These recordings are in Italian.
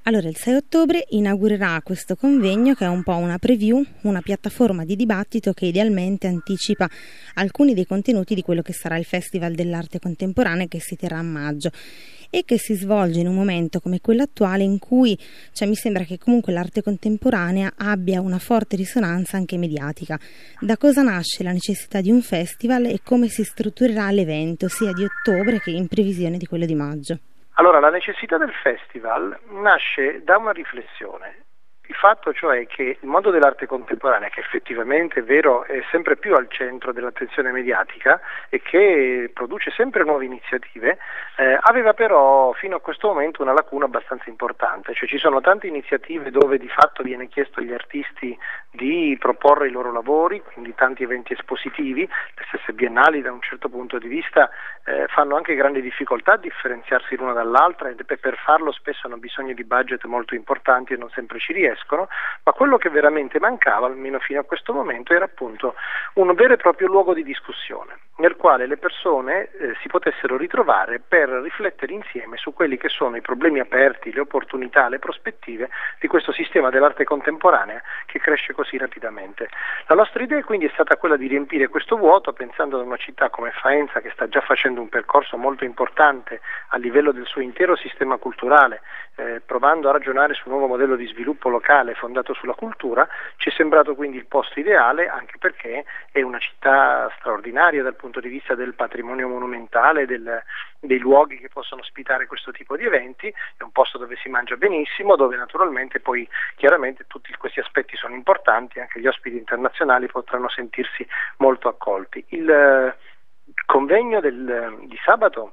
Allora, il 6 ottobre inaugurerà questo convegno che è un po' una preview, una piattaforma di dibattito che idealmente anticipa alcuni dei contenuti di quello che sarà il Festival dell'Arte Contemporanea che si terrà a maggio e che si svolge in un momento come quello attuale in cui mi sembra che comunque l'arte contemporanea abbia una forte risonanza anche mediatica. Da cosa nasce la necessità di un festival e come si strutturerà l'evento sia di ottobre che in previsione di quello di maggio? Allora, la necessità del festival nasce da una riflessione. Il fatto cioè che il mondo dell'arte contemporanea, che effettivamente è vero è sempre più al centro dell'attenzione mediatica e che produce sempre nuove iniziative, aveva però fino a questo momento una lacuna abbastanza importante, cioè ci sono tante iniziative dove di fatto viene chiesto agli artisti di proporre i loro lavori, quindi tanti eventi espositivi, le stesse biennali da un certo punto di vista fanno anche grandi difficoltà a differenziarsi l'una dall'altra e per farlo spesso hanno bisogno di budget molto importanti e non sempre ci riescono. Ma quello che veramente mancava, almeno fino a questo momento, era appunto un vero e proprio luogo di discussione, nel quale le persone si potessero ritrovare per riflettere insieme su quelli che sono i problemi aperti, le opportunità, le prospettive di questo sistema dell'arte contemporanea che cresce così rapidamente. La nostra idea quindi è stata quella di riempire questo vuoto pensando ad una città come Faenza che sta già facendo un percorso molto importante a livello del suo intero sistema culturale, provando a ragionare su un nuovo modello di sviluppo locale fondato sulla cultura. Ci è sembrato quindi il posto ideale, anche perché è una città straordinaria dal punto di vista del patrimonio monumentale, dei luoghi che possono ospitare questo tipo di eventi, è un posto dove si mangia benissimo, dove naturalmente poi chiaramente tutti questi aspetti sono importanti, anche gli ospiti internazionali potranno sentirsi molto accolti. Il convegno di sabato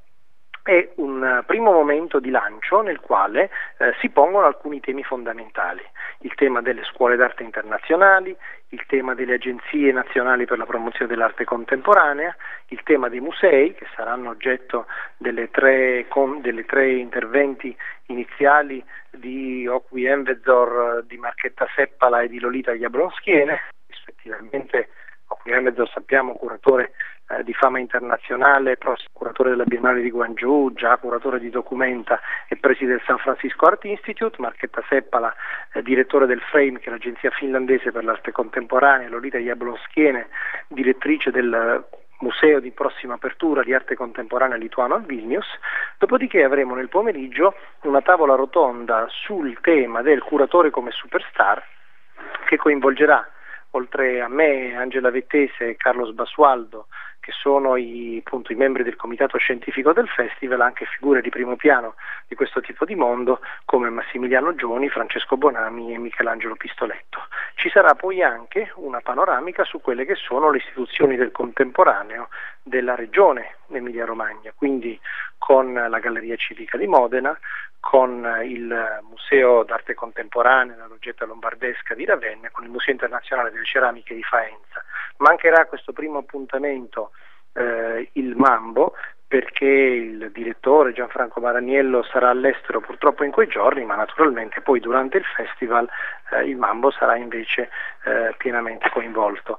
è un primo momento di lancio nel quale si pongono alcuni temi fondamentali: il tema delle scuole d'arte internazionali, il tema delle agenzie nazionali per la promozione dell'arte contemporanea, il tema dei musei che saranno oggetto delle tre interventi iniziali di Okwi Envezor, di Marchetta Seppala e di Lolita Jablonskiene, rispettivamente Okwi Envezor sappiamo curatore di fama internazionale, curatore della Biennale di Guangzhou, già curatore di Documenta e presidente del San Francisco Art Institute, Marchetta Seppala, direttore del Frame, che è l'agenzia finlandese per l'arte contemporanea, Lolita Jablonskiene, direttrice del museo di prossima apertura di arte contemporanea lituano a Vilnius. Dopodiché avremo nel pomeriggio una tavola rotonda sul tema del curatore come superstar, che coinvolgerà, oltre a me, Angela Vettese e Carlos Basualdo, che sono i membri del comitato scientifico del festival, anche figure di primo piano di questo tipo di mondo come Massimiliano Gioni, Francesco Bonami e Michelangelo Pistoletto. Ci sarà poi anche una panoramica su quelle che sono le istituzioni del contemporaneo della regione Emilia Romagna, quindi con la Galleria Civica di Modena, con il Museo d'Arte Contemporanea, la Loggetta Lombardesca di Ravenna, con il Museo Internazionale delle Ceramiche di Faenza. Mancherà a questo primo appuntamento il Mambo, perché il direttore Gianfranco Maraniello sarà all'estero purtroppo in quei giorni, ma naturalmente poi durante il festival il Mambo sarà invece pienamente coinvolto.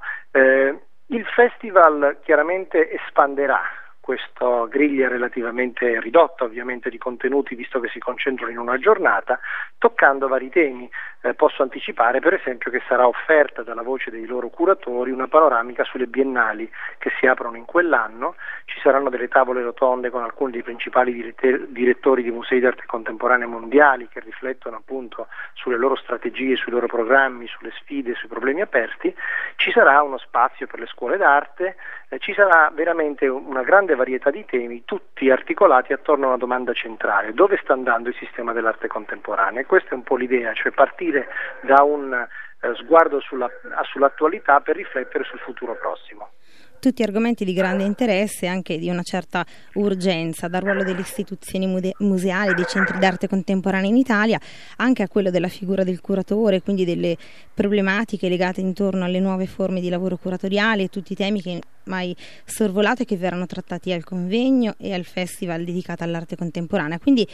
Il festival chiaramente espanderà questa griglia relativamente ridotta ovviamente di contenuti, visto che si concentrano in una giornata, toccando vari temi. Posso anticipare per esempio che sarà offerta dalla voce dei loro curatori una panoramica sulle biennali che si aprono in quell'anno. Ci saranno delle tavole rotonde con alcuni dei principali direttori di musei d'arte contemporanea mondiali che riflettono appunto sulle loro strategie, sui loro programmi, sulle sfide, sui problemi aperti. Ci sarà uno spazio per le scuole d'arte, ci sarà veramente una grande varietà di temi, tutti articolati attorno a una domanda centrale: dove sta andando il sistema dell'arte contemporanea? E questa è un po' l'idea, cioè partire da un sguardo sull'attualità per riflettere sul futuro prossimo. Tutti argomenti di grande interesse e anche di una certa urgenza, dal ruolo delle istituzioni museali, dei centri d'arte contemporanea in Italia, anche a quello della figura del curatore, quindi delle problematiche legate intorno alle nuove forme di lavoro curatoriale e tutti i temi che mai sorvolato e che verranno trattati al convegno e al festival dedicato all'arte contemporanea. Quindi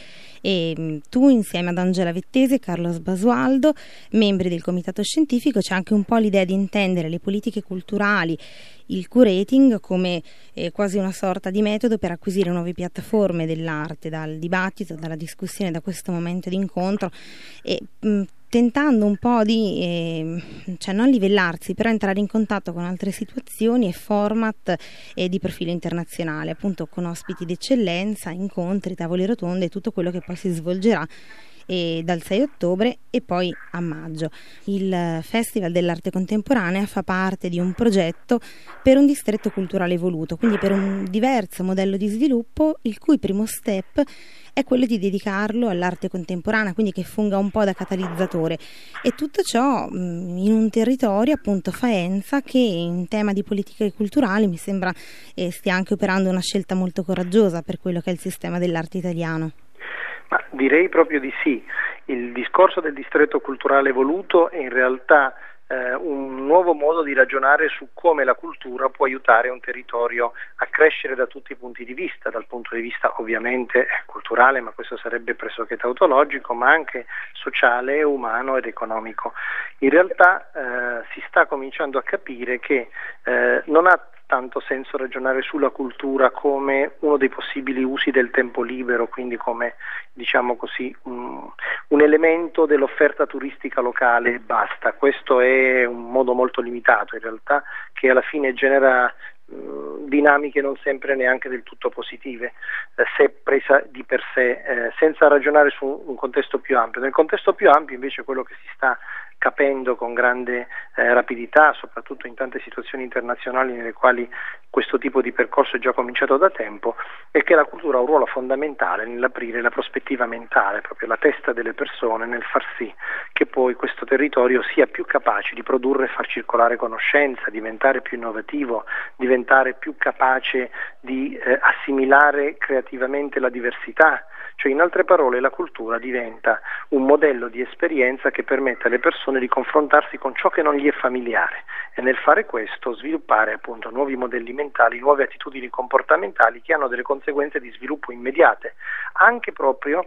tu insieme ad Angela Vettese e Carlos Basualdo, membri del comitato scientifico, c'è anche un po' l'idea di intendere le politiche culturali, il curating come quasi una sorta di metodo per acquisire nuove piattaforme dell'arte, dal dibattito, dalla discussione, da questo momento di incontro, e tentando un po' di, cioè non livellarsi, però entrare in contatto con altre situazioni e format di profilo internazionale, appunto con ospiti d'eccellenza, incontri, tavole rotonde e tutto quello che poi si svolgerà dal 6 ottobre e poi a maggio. Il Festival dell'Arte Contemporanea fa parte di un progetto per un distretto culturale evoluto, quindi per un diverso modello di sviluppo, il cui primo step è quello di dedicarlo all'arte contemporanea, quindi che funga un po' da catalizzatore, e tutto ciò in un territorio, appunto Faenza, che in tema di politiche culturali mi sembra stia anche operando una scelta molto coraggiosa per quello che è il sistema dell'arte italiano. Ma direi proprio di sì. Il discorso del distretto culturale evoluto è in realtà un nuovo modo di ragionare su come la cultura può aiutare un territorio a crescere da tutti i punti di vista, dal punto di vista ovviamente culturale, ma questo sarebbe pressoché tautologico, ma anche sociale, umano ed economico. In realtà si sta cominciando a capire che non ha tanto senso ragionare sulla cultura come uno dei possibili usi del tempo libero, quindi come, diciamo così, un elemento dell'offerta turistica locale e basta. Questo è un modo molto limitato in realtà, che alla fine genera dinamiche non sempre neanche del tutto positive, se presa di per sé, senza ragionare su un contesto più ampio. Nel contesto più ampio invece quello che si sta capendo con grande rapidità, soprattutto in tante situazioni internazionali nelle quali questo tipo di percorso è già cominciato da tempo, è che la cultura ha un ruolo fondamentale nell'aprire la prospettiva mentale, proprio la testa delle persone, nel far sì che poi questo territorio sia più capace di produrre e far circolare conoscenza, diventare più innovativo, diventare più capace di assimilare creativamente la diversità. Cioè, in altre parole, la cultura diventa un modello di esperienza che permette alle persone di confrontarsi con ciò che non gli è familiare e nel fare questo sviluppare appunto nuovi modelli mentali, nuove attitudini comportamentali che hanno delle conseguenze di sviluppo immediate, anche proprio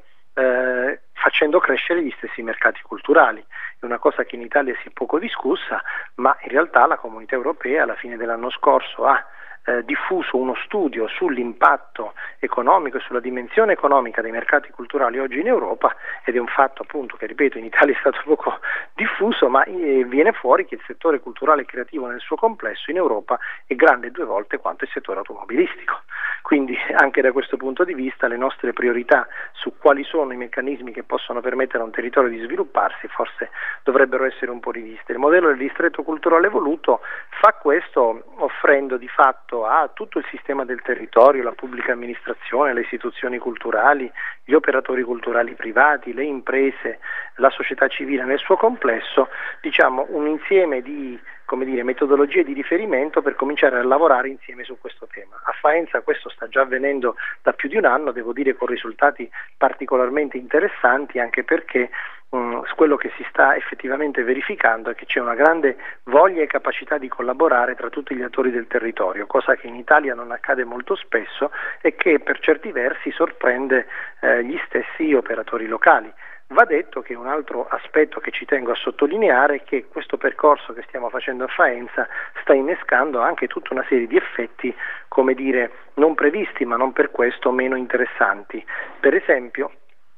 facendo crescere gli stessi mercati culturali. È una cosa che in Italia si è poco discussa, ma in realtà la Comunità Europea alla fine dell'anno scorso ha diffuso uno studio sull'impatto economico e sulla dimensione economica dei mercati culturali oggi in Europa, ed è un fatto appunto che, ripeto, in Italia è stato poco diffuso, ma viene fuori che il settore culturale e creativo nel suo complesso in Europa è grande 2 volte quanto il settore automobilistico. Quindi anche da questo punto di vista le nostre priorità su quali sono i meccanismi che possono permettere a un territorio di svilupparsi forse dovrebbero essere un po' riviste. Il modello del distretto culturale evoluto fa questo offrendo di fatto a tutto il sistema del territorio, la pubblica amministrazione, le istituzioni culturali, gli operatori culturali privati, le imprese, la società civile nel suo complesso, diciamo un insieme di metodologie di riferimento per cominciare a lavorare insieme su questo tema. A Faenza questo sta già avvenendo da più di un anno, devo dire con risultati particolarmente interessanti, anche perché quello che si sta effettivamente verificando è che c'è una grande voglia e capacità di collaborare tra tutti gli attori del territorio, cosa che in Italia non accade molto spesso e che per certi versi sorprende gli stessi operatori locali. Va detto che un altro aspetto che ci tengo a sottolineare è che questo percorso che stiamo facendo a Faenza sta innescando anche tutta una serie di effetti, non previsti, ma non per questo meno interessanti. Per esempio,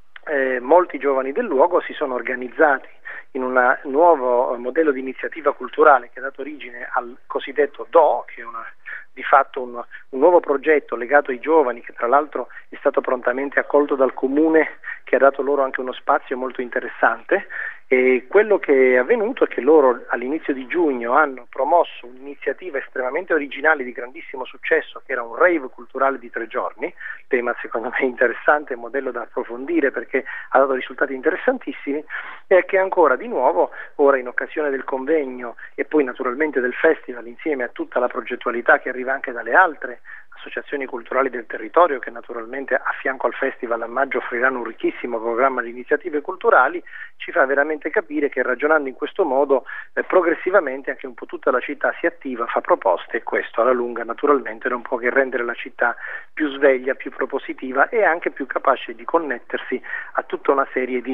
molti giovani del luogo si sono organizzati in un nuovo modello di iniziativa culturale che ha dato origine al cosiddetto DO, che è di fatto un nuovo progetto legato ai giovani, che tra l'altro è stato prontamente accolto dal comune, che ha dato loro anche uno spazio molto interessante. E quello che è avvenuto è che loro all'inizio di giugno hanno promosso un'iniziativa estremamente originale di grandissimo successo, che era un rave culturale di 3 giorni, tema secondo me interessante, modello da approfondire perché ha dato risultati interessantissimi, e che ancora di nuovo ora in occasione del convegno e poi naturalmente del festival, insieme a tutta la progettualità che arriva anche dalle altre associazioni culturali del territorio, che naturalmente a fianco al festival a maggio offriranno un ricchissimo programma di iniziative culturali, ci fa veramente capire che ragionando in questo modo progressivamente anche un po' tutta la città si attiva, fa proposte, e questo alla lunga naturalmente non può che rendere la città più sveglia, più propositiva e anche più capace di connettersi a tutta una serie di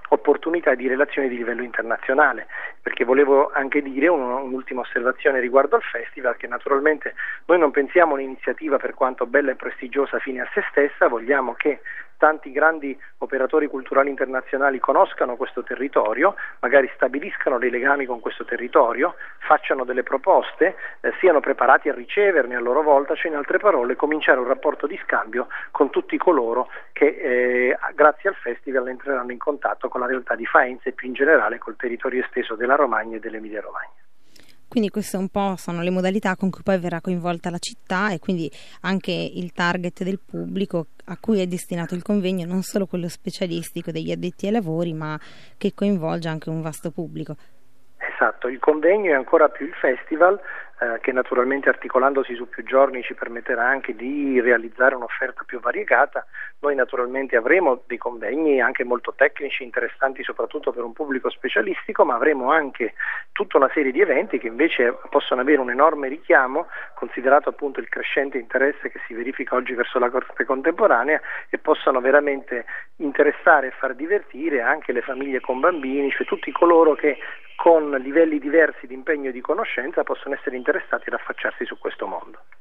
opportunità di relazioni di livello internazionale, perché volevo anche dire un'ultima osservazione riguardo al festival, che naturalmente noi non pensiamo un'iniziativa per quanto bella e prestigiosa fine a se stessa, vogliamo che tanti grandi operatori culturali internazionali conoscano questo territorio, magari stabiliscano dei legami con questo territorio, facciano delle proposte, siano preparati a riceverne a loro volta, cioè in altre parole cominciare un rapporto di scambio con tutti coloro che grazie al festival entreranno in contatto con la realtà di Faenza e più in generale col territorio esteso della Romagna e dell'Emilia Romagna. Quindi queste un po' sono le modalità con cui poi verrà coinvolta la città e quindi anche il target del pubblico a cui è destinato il convegno, non solo quello specialistico degli addetti ai lavori, ma che coinvolge anche un vasto pubblico. Esatto, il convegno è ancora più il festival, che naturalmente articolandosi su più giorni ci permetterà anche di realizzare un'offerta più variegata. Noi naturalmente avremo dei convegni anche molto tecnici, interessanti soprattutto per un pubblico specialistico, ma avremo anche tutta una serie di eventi che invece possono avere un enorme richiamo, considerato appunto il crescente interesse che si verifica oggi verso la corte contemporanea, e possono veramente interessare e far divertire anche le famiglie con bambini, cioè tutti coloro che con livelli diversi di impegno e di conoscenza possono essere interessati ad affacciarsi su questo mondo.